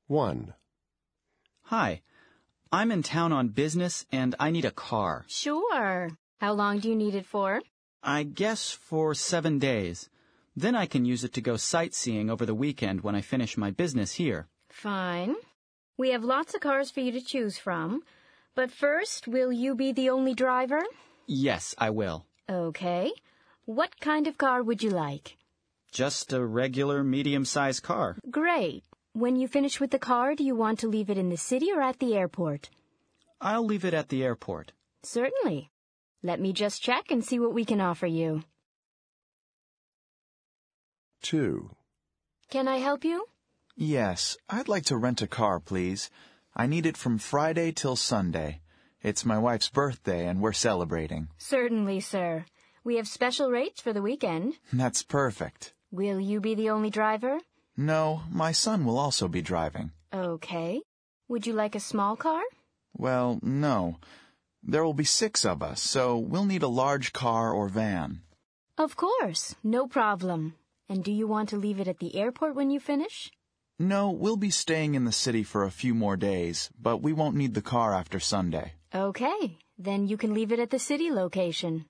1. Hi, I'm in town on business and I need a car. Sure. How long do you need it for? I guess for 7 days. Then I can use it to go sightseeing over the weekend when I finish my business here. Fine. We have lots of cars for you to choose from. But first, will you be the only driver? Yes, I will. Okay. What kind of car would you like? Just a regular medium-sized car. Great. When you finish with the car, do you want to leave it in the city or at the airport? I'll leave it at the airport. Certainly. Let me just check and see what we can offer you. 2. Can I help you? Yes, I'd like to rent a car, please. I need it from Friday till Sunday. It's my wife's birthday and we're celebrating. Certainly, sir. We have special rates for the weekend. That's perfect. Will you be the only driver? No, my son will also be driving. Okay. Would you like a small car? Well, no. There will be 6 of us, so we'll need a large car or van. Of course. No problem. And do you want to leave it at the airport when you finish? No, we'll be staying in the city for a few more days, but we won't need the car after Sunday. Okay. Then you can leave it at the city location.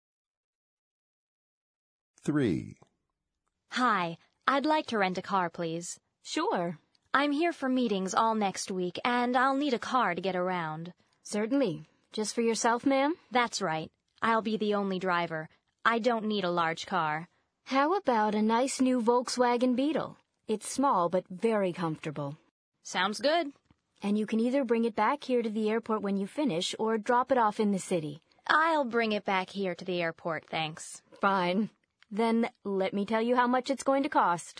3. Hi, I'd like to rent a car, please. Sure. I'm here for meetings all next week, and I'll need a car to get around. Certainly. Just for yourself, ma'am? That's right. I'll be the only driver. I don't need a large car. How about a nice new Volkswagen Beetle? It's small but very comfortable. Sounds good. And you can either bring it back here to the airport when you finish or drop it off in the city. I'll bring it back here to the airport, thanks. Fine. Then let me tell you how much it's going to cost.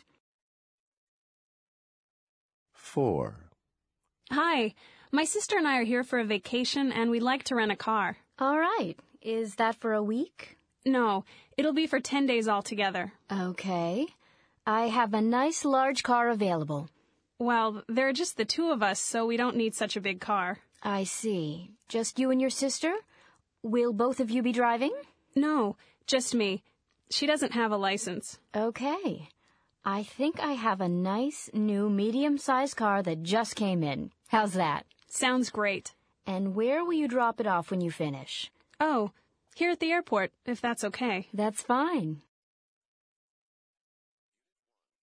4. Hi, my sister and I are here for a vacation and we'd like to rent a car. All right. Is that for a week? No, it'll be for 10 days altogether. Okay. I have a nice large car available. Well, there are just the 2 of us, so we don't need such a big car. I see. Just you and your sister? Will both of you be driving? No, just me. She doesn't have a license. Okay. I think I have a nice new medium-sized car that just came in. How's that? Sounds great. And where will you drop it off when you finish? Oh, here at the airport, if that's okay. That's fine.